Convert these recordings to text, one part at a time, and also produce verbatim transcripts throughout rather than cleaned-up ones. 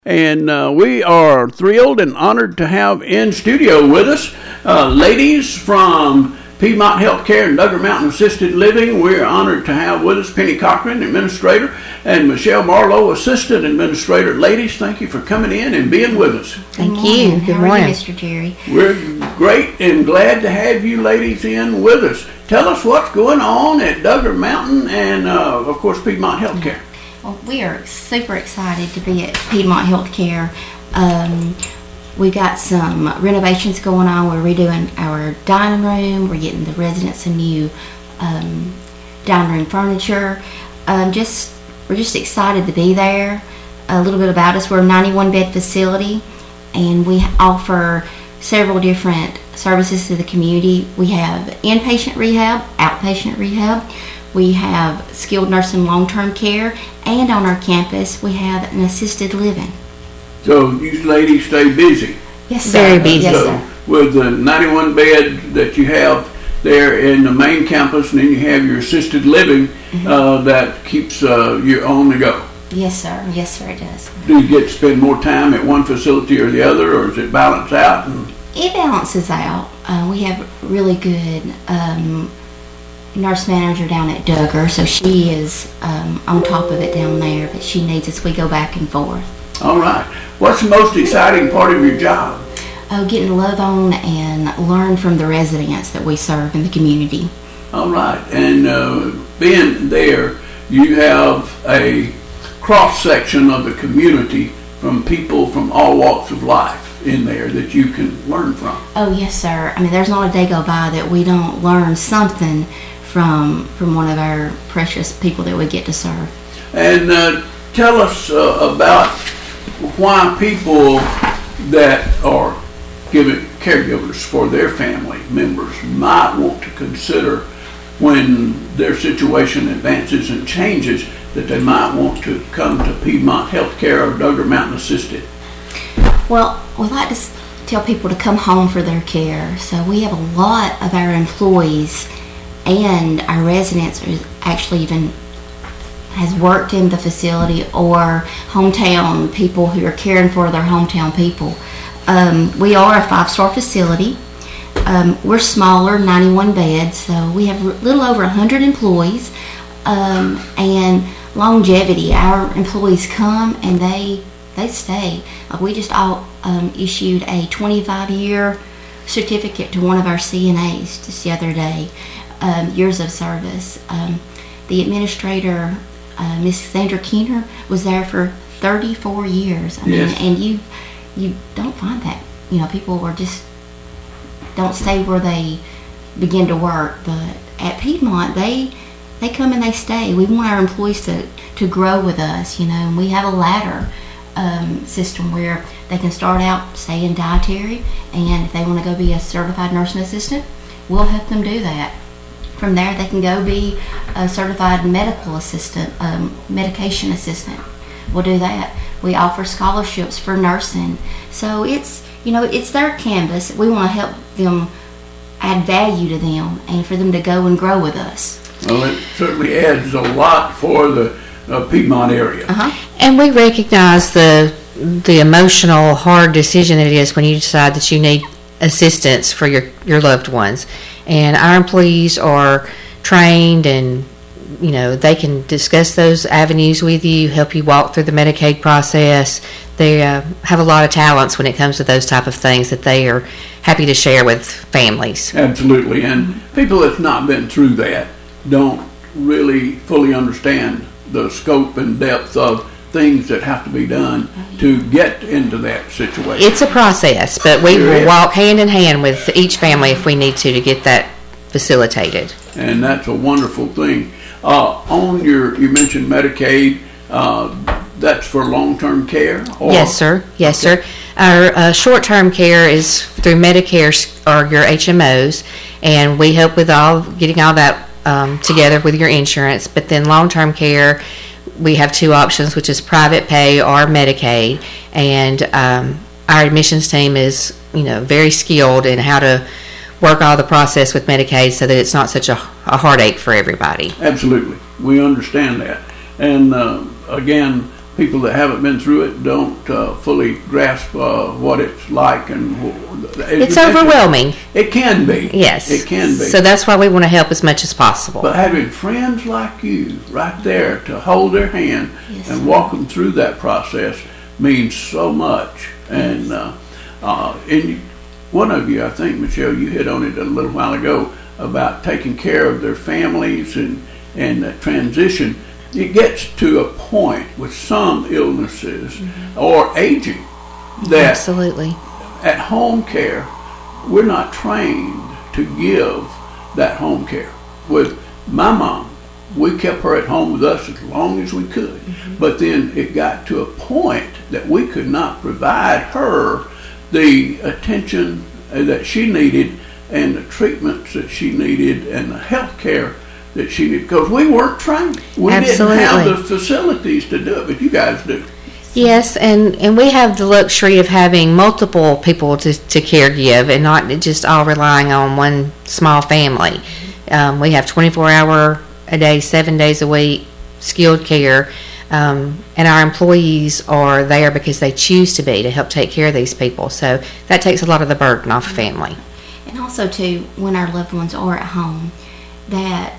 And uh, we are thrilled and honored to have in studio with us uh, ladies from Piedmont Healthcare and Duggar Mountain Assisted Living. We're honored to have with us Penny Cochran, Administrator, and Michelle Marlowe, Assistant Administrator. Ladies, thank you for coming in and being with us. Thank you. Good How morning. are you, Mister Jerry? We're great and glad to have you ladies in with us. Tell us what's going on at Duggar Mountain and, uh, of course, Piedmont Healthcare. Well, we are super excited to be at Piedmont Healthcare. Um, we've got some renovations going on. We're redoing our dining room. We're getting the residents some new um, dining room furniture. Um, just we're just excited to be there. A little bit about us: we're a ninety-one bed facility, and we offer several different services to the community. We have inpatient rehab, outpatient rehab. We have skilled nursing long-term care, and on our campus we have an assisted living. So you ladies stay busy. Yes, sir. Very busy. Yes, So sir. with the ninety-one bed that you have there in the main campus, and then you have your assisted living Mm-hmm. uh, that keeps uh, you on the go. Yes, sir. Yes, sir, it does. Do you get to spend more time at one facility or the other, or is it balanced out? And It balances out. Uh, we have really good um, nurse manager down at Duggar, so she is um, on top of it down there, but she needs us. We go back and forth. all right. What's the most exciting part of your job? Oh, getting to love on and learn from the residents that we serve in the community. All right. And uh, being there, you have a cross-section of the community from people from all walks of life in there that you can learn from. Oh, yes, sir. I mean, there's not a day go by that we don't learn something from from one of our precious people that we get to serve. And uh, tell us uh, about why people that are giving caregivers for their family members might want to consider, when their situation advances and changes, that they might want to come to Piedmont Healthcare or Duggar Mountain Assisted. Well, we like to s- tell people to come home for their care. So we have a lot of our employees and our residents are actually even has worked in the facility, or hometown people who are caring for their hometown people. Um, we are a five-star facility. Um, we're smaller, ninety-one beds, so we have a little over one hundred employees. Um, and longevity, our employees come and they they stay. Like we just all um, issued a twenty-five year certificate to one of our C N As just the other day, um, years of service. Um, the administrator, uh, Miss Sandra Keener, was there for thirty-four years. I mean, Yes. and you you don't find that. You know, people are just don't stay where they begin to work. But at Piedmont, they they come and they stay. We want our employees to, to grow with us, you know, and we have a ladder um, system where they can start out, say, in dietary, and if they want to go be a certified nursing assistant, we'll help them do that. From there, they can go be a certified medical assistant, um, medication assistant. We'll do that. We offer scholarships for nursing. So it's, you know, it's their canvas. We want to help them add value to them and for them to go and grow with us. Well, it certainly adds a lot for the uh, Piedmont area. Uh-huh. And we recognize the the emotional, hard decision that it is when you decide that you need assistance for your, your loved ones. And our employees are trained, and you know, they can discuss those avenues with you, help you walk through the Medicaid process. They uh, have a lot of talents when it comes to those type of things that they are happy to share with families. Absolutely. And people that's not been through that don't really fully understand the scope and depth of things that have to be done to get into that situation. It's a process, but we Sure will is. walk hand in hand with each family if we need to to get that facilitated. And that's a wonderful thing. Uh, on your, you mentioned Medicaid, uh, that's for long-term care? Or? Yes, sir. Yes, sir. Our uh, short-term care is through Medicare s- or your H M Os, and we help with all getting all that um, together with your insurance. But then long-term care, we have two options, which is private pay or Medicaid, and um, our admissions team is, you know, very skilled in how to work all the process with Medicaid so that it's not such a, a heartache for everybody. Absolutely. We understand that. And uh, again, people that haven't been through it don't uh, fully grasp uh, what it's like, and It's overwhelming. It can be. Yes. It can be. So that's why we want to help as much as possible. But having friends like you right there to hold their hand Yes, and sir. walk them through that process means so much. And uh, uh, and you, one of you, I think, Michelle, you hit on it a little while ago about taking care of their families and and the transition. It gets to a point with some illnesses Mm-hmm. or aging that Absolutely. at home care, we're not trained to give that home care. With my mom, we kept her at home with us as long as we could. Mm-hmm. But then it got to a point that we could not provide her the attention that she needed and the treatments that she needed and the health care that she needed, because we weren't trained. We Absolutely. didn't have the facilities to do it, but you guys do. Yes, and, and we have the luxury of having multiple people to, to care give and not just all relying on one small family. Um, we have twenty-four hour a day, seven days a week, skilled care, um, and our employees are there because they choose to be to help take care of these people. So that takes a lot of the burden off of family. And also, too, when our loved ones are at home, that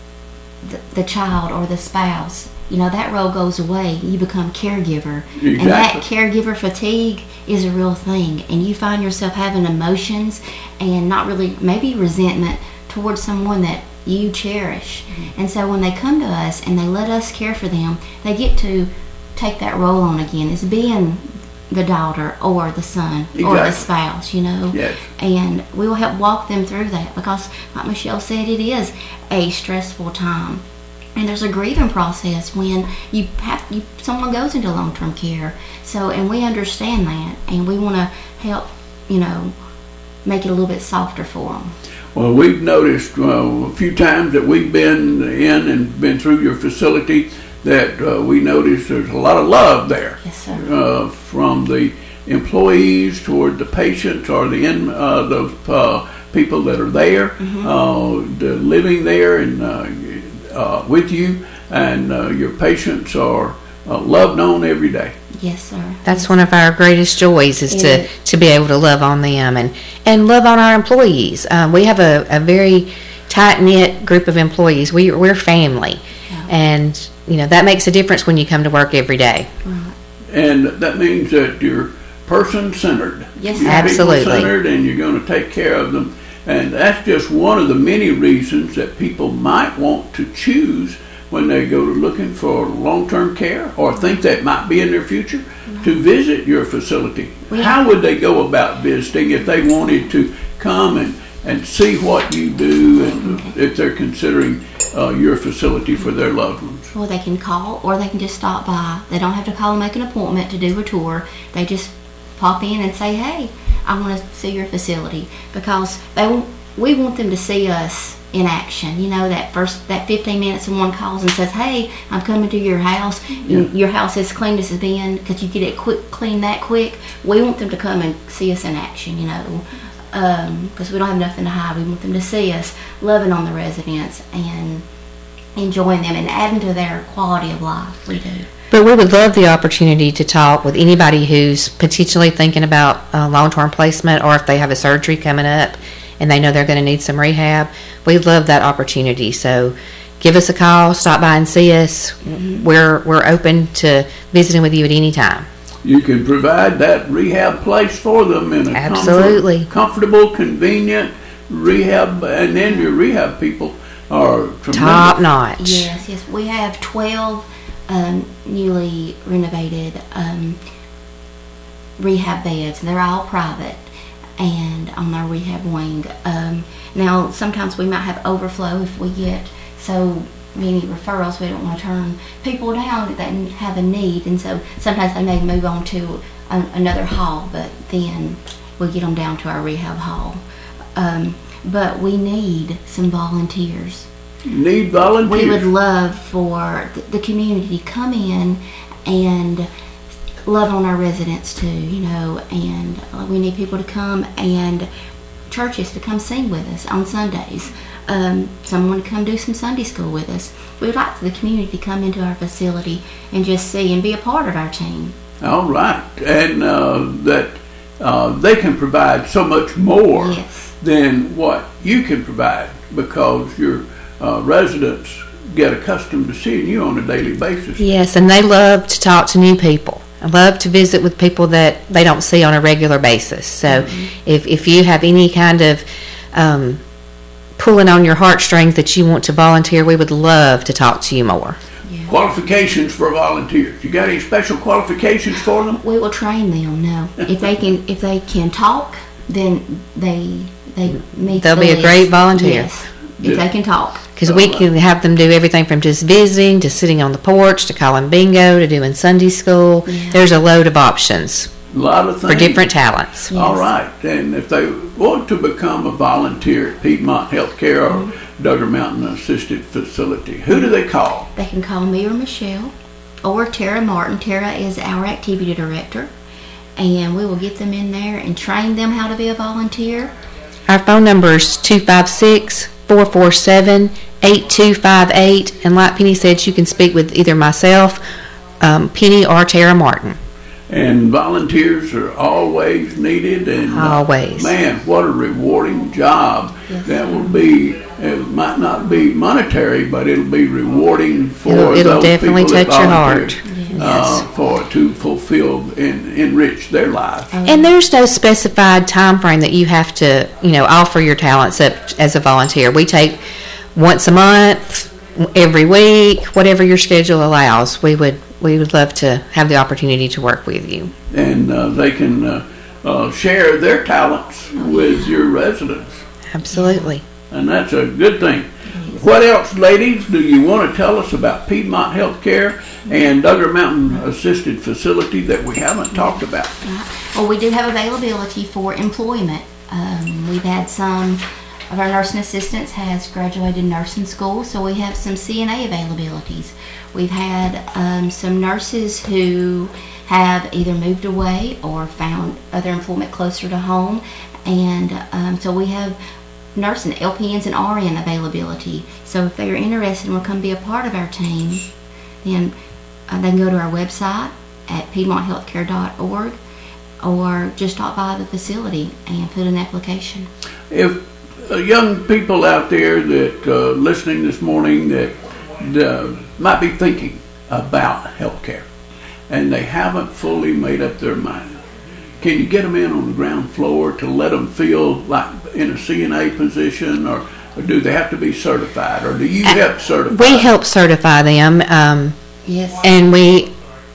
the, the child or the spouse, you know, that role goes away. You become caregiver. Exactly. And that caregiver fatigue is a real thing. And you find yourself having emotions and not really, maybe resentment towards someone that you cherish. Mm-hmm. And so when they come to us and they let us care for them, they get to take that role on again as being the daughter or the son or the Exactly. spouse, you know. Yes. And we will help walk them through that because, like Michelle said, it is a stressful time. And there's a grieving process when you have you, someone goes into long-term care. So, and we understand that, and we want to help, you know, make it a little bit softer for them. Well, we've noticed uh, a few times that we've been in and been through your facility that uh, we noticed there's a lot of love there. Yes, sir. Uh, from the employees toward the patients or the in, uh, those uh, people that are there, Mm-hmm. uh, the living there and uh, uh, with you, and uh, your patients are uh, loved on every day. Yes, sir. That's one of our greatest joys is to, Yeah. to be able to love on them and, and love on our employees. Um, we have a, a very tight-knit group of employees. We, we're family. Yeah. And, you know, that makes a difference when you come to work every day. Right. And that means that you're person-centered. Yes, You're sir. Absolutely. people-centered, and you're going to take care of them. And that's just one of the many reasons that people might want to choose when they go to looking for long-term care or think that might be in their future to visit your facility. We- How would they go about visiting if they wanted to come and, and see what you do and if they're considering uh, your facility for their loved ones? Well, they can call or they can just stop by. They don't have to call and make an appointment to do a tour. They just pop in and say, hey, I want to see your facility, because they want, we want them to see us in action. You know, that first, that fifteen minutes someone calls and says, hey, I'm coming to your house. Yeah. Your house is clean as it's been. Could you get it quick, clean that quick? We want them to come and see us in action, you know, because we don't have nothing to hide. We want them to see us loving on the residents and enjoying them and adding to their quality of life. We do. But we would love the opportunity to talk with anybody who's potentially thinking about uh, long-term placement, or if they have a surgery coming up and they know they're going to need some rehab. We'd love that opportunity. So give us a call, stop by and see us. Mm-hmm. We're, we're open to visiting with you at any time. You can provide that rehab place for them in a Absolutely. comfort- comfortable, convenient rehab, and then your rehab people are tremendous. Top notch. Yes, yes. We have twelve um, newly renovated um, rehab beds, and they're all private and on our rehab wing. Um, now, sometimes we might have overflow if we get so many referrals. We don't want to turn people down that have a need, and so sometimes they may move on to a, another hall, but then we get them down to our rehab hall. Um, but we need some volunteers. Need volunteers. We would love for th- the community to come in and love on our residents too, you know, and uh, we need people to come and churches to come sing with us on Sundays. um, someone to come do some Sunday school with us. We would like for the community to come into our facility and just see and be a part of our team. All right, and uh, that uh, they can provide so much more Yes. than what you can provide, because your uh, residents get accustomed to seeing you on a daily basis. Yes, and they love to talk to new people. I love to visit with people that they don't see on a regular basis. So Mm-hmm. if, if you have any kind of um, pulling on your heartstrings that you want to volunteer, we would love to talk to you more. Yeah. Qualifications for volunteers. You got any special qualifications for them? We will train them. No, if they can, if they can talk, then they they meet. They'll the be a list. great volunteer. Yes, if they can talk. Because we can have them do everything from just visiting to sitting on the porch to calling bingo to doing Sunday school. Yeah. There's a load of options A lot of things. for different talents. Yes. All right, and if they want to become a volunteer at Piedmont Healthcare or Duggar Mountain Assisted Facility, who do they call? They can call me or Michelle or Tara Martin. Tara is our activity director, and we will get them in there and train them how to be a volunteer. Our phone number is two five six, four four seven, eight two five eight, and like Penny said, you can speak with either myself, um, Penny, or Tara Martin. And volunteers are always needed, and uh, Always. man, what a rewarding job Yes. that will be. It might not be monetary, but it'll be rewarding for It'll- it'll those definitely people that touch your volunteer, heart. uh, for to fulfill and enrich their lives. And there's no specified time frame that you have to, you know, offer your talents up as a volunteer. We take once a month, every week, whatever your schedule allows. We would we would love to have the opportunity to work with you. And uh, they can uh, uh, share their talents with your residents, Absolutely. and that's a good thing. What else, ladies, do you want to tell us about Piedmont Healthcare and Duggar Mountain Assisted Facility that we haven't talked about? Well, we do have availability for employment. Um, we've had some of our nursing assistants has graduated nursing school, so we have some C N A availabilities. We've had um, some nurses who have either moved away or found other employment closer to home, and um, so we have nursing L P Ns and R N availability. So if they are interested and will come be a part of our team, then uh, they can go to our website at piedmont healthcare dot org or just stop by the facility and put an application. If uh, young people out there that uh, listening this morning that uh, might be thinking about healthcare and they haven't fully made up their mind, can you get them in on the ground floor to let them feel like in a C N A position, or, or do they have to be certified, or do you help certify? We help certify them, um, Yes. and we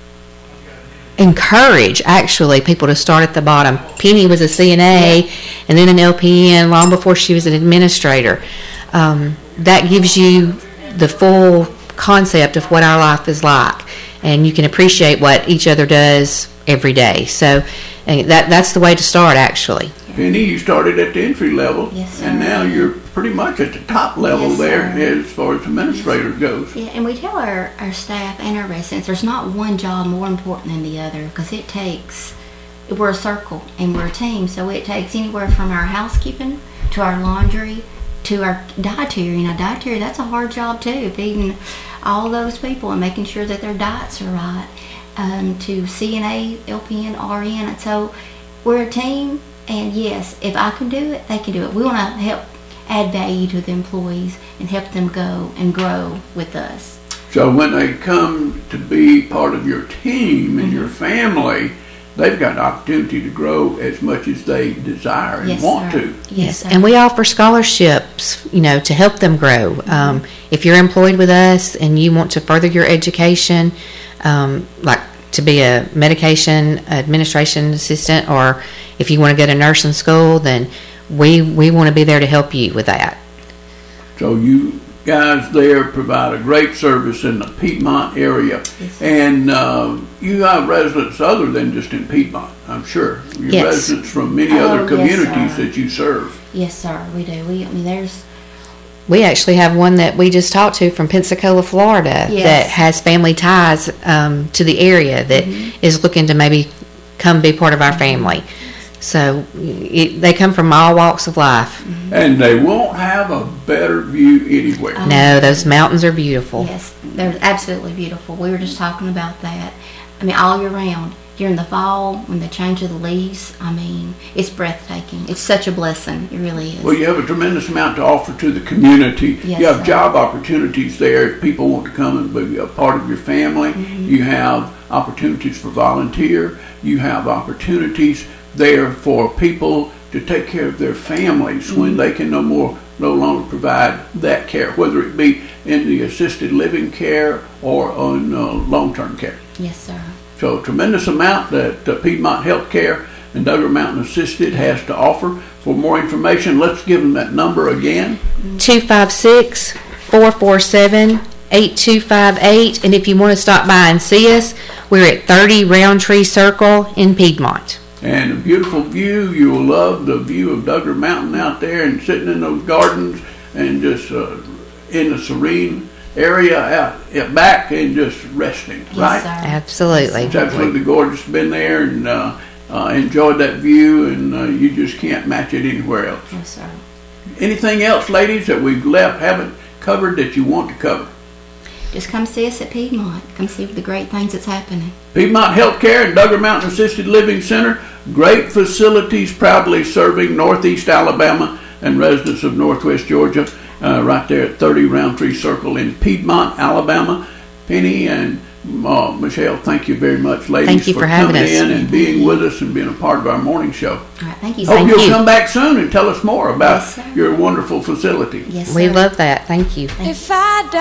encourage actually people to start at the bottom. Penny was a C N A and then an L P N long before she was an administrator. Um, that gives you the full concept of what our life is like, and you can appreciate what each other does every day. So and that that's the way to start actually. Penny, you started at the entry level, Yes, sir. and now you're pretty much at the top level Yes, there sir. as far as administrator goes. Yeah, and we tell our, our staff and our residents there's not one job more important than the other, because it takes, we're a circle and we're a team, so it takes anywhere from our housekeeping to our laundry to our dietary. And our dietary, that's a hard job too, feeding all those people and making sure that their diets are right, um, to C N A, L P N, R N. And so we're a team, and yes, if I can do it, they can do it. We want to help add value to the employees and help them go and grow with us. So when they come to be part of your team and your family, they've got an opportunity to grow as much as they desire and Yes, want sir. to. Yes, sir. And we offer scholarships, you know, to help them grow. Um, if you're employed with us and you want to further your education, um, like to be a medication administration assistant, or if you want to go to nursing school, then we we want to be there to help you with that. So you guys there provide a great service in the Piedmont area. Yes. And uh, you have residents other than just in Piedmont, I'm sure. Your Yes. residents from many Oh, other yes, communities sir. that you serve. Yes, sir, we do. We, I mean, there's, We actually have one that we just talked to from Pensacola, Florida, Yes. that has family ties um, to the area that is looking to maybe come be part of our family. So it, they come from all walks of life. And they won't have a better view anywhere. No, those mountains are beautiful. Yes, they're absolutely beautiful. We were just talking about that. I mean, all year round. During the fall, when they change of the leaves, I mean, it's breathtaking. It's such a blessing. It really is. Well, you have a tremendous amount to offer to the community. Yes, you have sir. job opportunities there if people want to come and be a part of your family. Mm-hmm. You have opportunities for volunteer. You have opportunities there for people to take care of their families when they can no more no longer provide that care, whether it be in the assisted living care or on uh, long-term care. Yes, sir. So a tremendous amount that uh, Piedmont Healthcare and Duggar Mountain Assisted has to offer. For more information, let's give them that number again. two five six, four four seven, eight two five eight. And if you want to stop by and see us, we're at thirty Roundtree Circle in Piedmont. And a beautiful view. You will love the view of Duggar Mountain out there and sitting in those gardens and just uh, in the serene area out at back and just resting, Yes, right? sir. Absolutely. It's absolutely gorgeous. Been there and uh, uh, enjoyed that view, and uh, you just can't match it anywhere else. Yes, sir. Anything else, ladies, that we've left, haven't covered that you want to cover? Just come see us at Piedmont. Come see the great things that's happening. Piedmont Healthcare and Duggar Mountain Assisted Living Center, great facilities proudly serving Northeast Alabama and residents of Northwest Georgia, uh, right there at thirty Roundtree Circle in Piedmont, Alabama. Penny and uh, Michelle, thank you very much, ladies, Thank you for having coming us. in and being with us and being a part of our morning show. All right, thank you. Hope Thank you'll you. come back soon and tell us more about Yes, sir. your wonderful facility. Yes, sir. We love that. Thank you. If I die